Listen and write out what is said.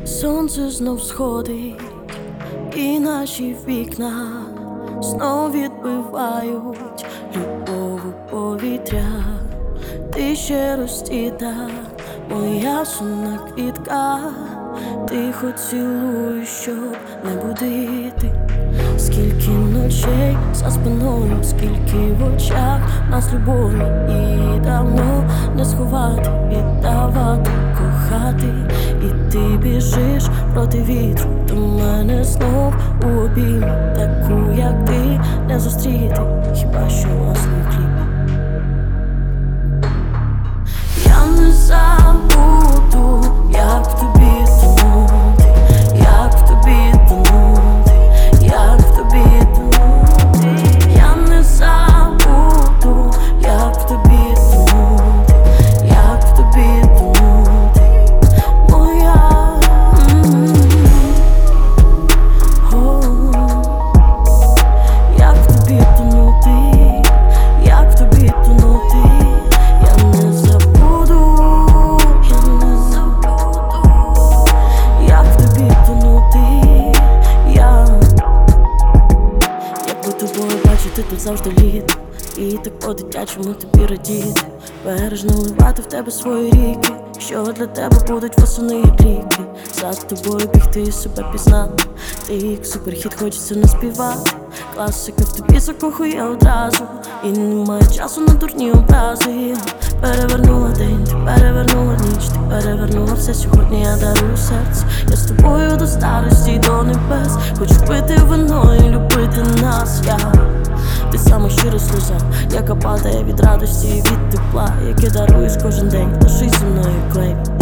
Сонце знов сходить, і наші вікна знов відбивають любов у повітря. Ти ще розцвіта, моя сумна квітка, тихо цілую, щоб не будити. Скільки ночей за спиною, скільки в очах нас любові, і давно не сховати, віддавати, кохати. І ти біжиш проти вітру до мене знов у обіймі. Таку, як ти, не зустріти, хіба що у власному кліпі. Я не забуду, як в тобі тонути, як в тобі тонути, як в тобі тонути. Я не забуду, як в тобі тонути, як в тобі тонути, моя. Як в тобі тонути, як в тобі тонути. Я не забуду, я не забуду, як в тобі тонути. Якби тобою бачити тут завжди літо, і так по-дитячому тобі радіти, бережно вливати в тебе свої ріки, що для тебе будуть восени як ліки. За тобою бігти і себе пізнати, ти як суперхіт, хочеться наспівати. Класика в тобі закохує одразу, і немає часу на дурні образи. Перевернула день, ти перевернула ніч, ти перевернула все. Сьогодні я дарую серце, я з тобою до старості й до небес. Хочу пити вино і любити нас. Ти сама щира сльоза, яка падає від радості і від тепла, яке даруєш кожен день, лишись зі мною клей.